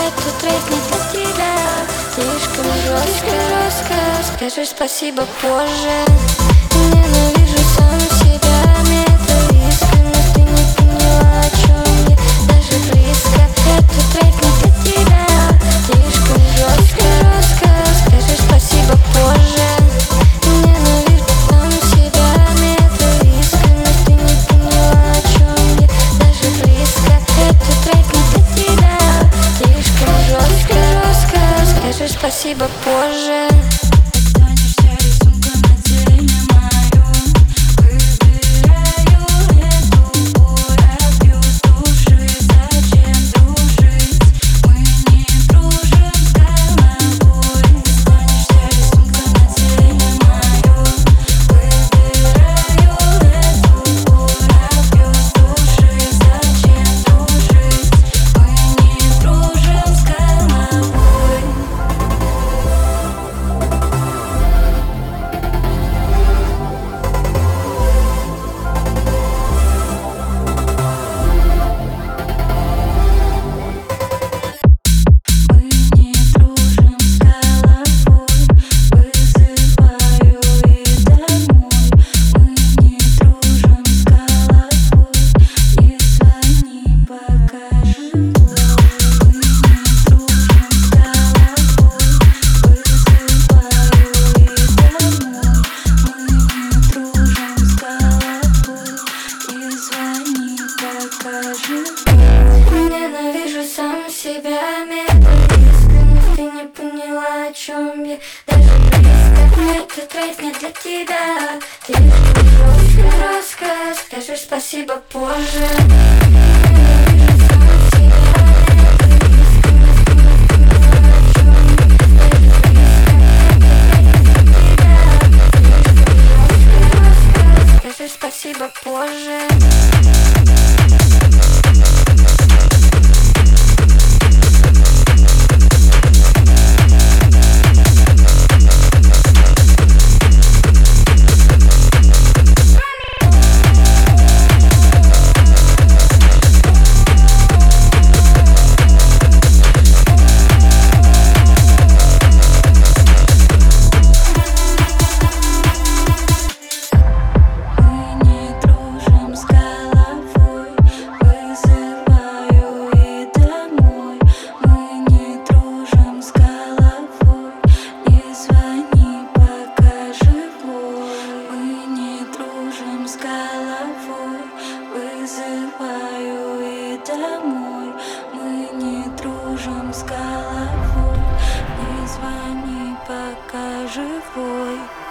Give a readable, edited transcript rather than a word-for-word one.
Этот трек не для тебя. Слишком жестко. Скажешь спасибо позже. Ненавижу сам себя. Метод искренность, ты не поняла, о чем я даже близко. Этот трек не для тебя. Слишком жестко. Скажешь спасибо позже. Ненавижу сам себя. Метод искренность, ты не поняла, о чем я даже близко. Этот трек не для тебя. Слишком жестко. Скажешь спасибо позже. Ненавижу сам себя, метод искренность, ты не поняла, о чем я даже близко. Этот трек не для тебя. Слишком жестко. Скажешь спасибо позже. Скажешь спасибо позже. Вызываю и домой. Мы не дружим с головой. Не звони, пока живой.